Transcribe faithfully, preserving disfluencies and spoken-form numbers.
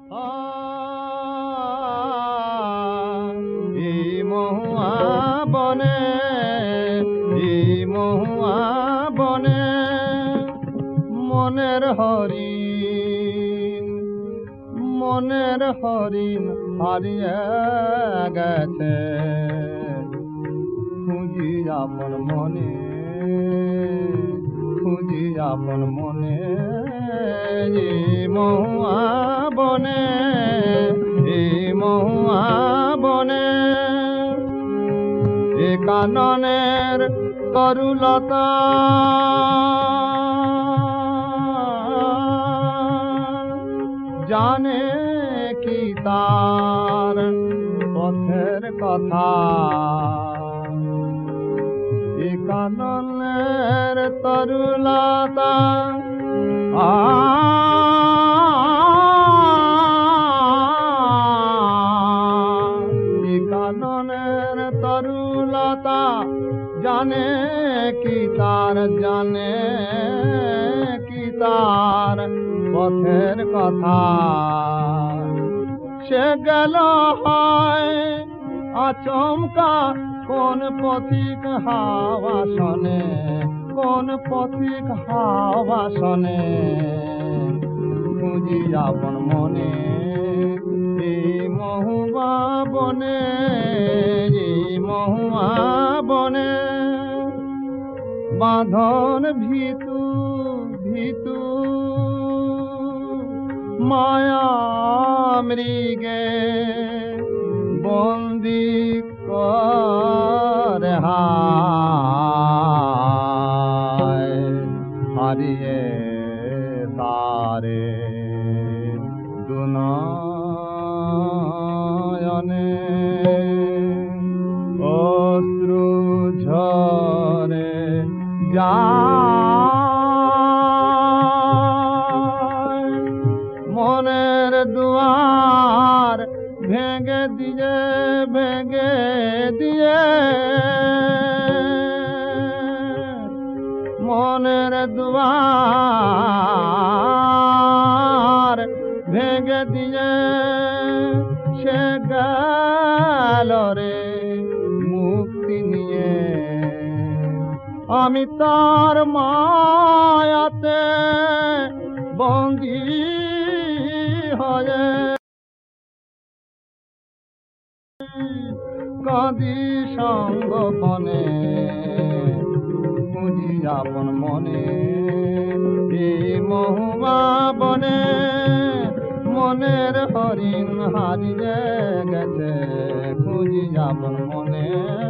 এই মহুয়া বনে, এই মহুয়া বনে মনের হরিণ, মনের হরিণ হারিয়ে গেছে। খুঁজি আপন মনে, খুঁজি আপন মনে, এই মহুয়া বনে, এই মহুয়া বনে। এ কাননের তরুলতা জানে কি তার পথের কথা। এ কাননের তরুলতা আ এ কাননের তরুলতা জানে কি তার, জানে কি তার পথের কথা। সে গেল হয় আচমকা কোন পথিক হাওয়া শোনে, কোন পথিক হাওয়া শোনে। খুঁজি আপন মনে, এই মহুয়া বনে, এই মহুয়া বনে। বাঁধন ভিতু ভিতু মায়া মৃগে বন্দি করে হায়। হারিয়ে তারে দুনয়নে অশ্রু ঝরে যায়। মনের দুয়ার ভেঙে দিয়ে, ভেঙে দিয়ে, মনের দুয়ার ভেঙে দিয়ে সে গেল রে মুক্তি নিয়ে। আমি তার মায়াতে বন্দী হয়ে কাঁদি সঙ্গপনে। খুঁজি আপন মনে, এই মহুয়া বনে মনের হরিণ হারিয়ে গেছে। খুঁজি আপন মনে।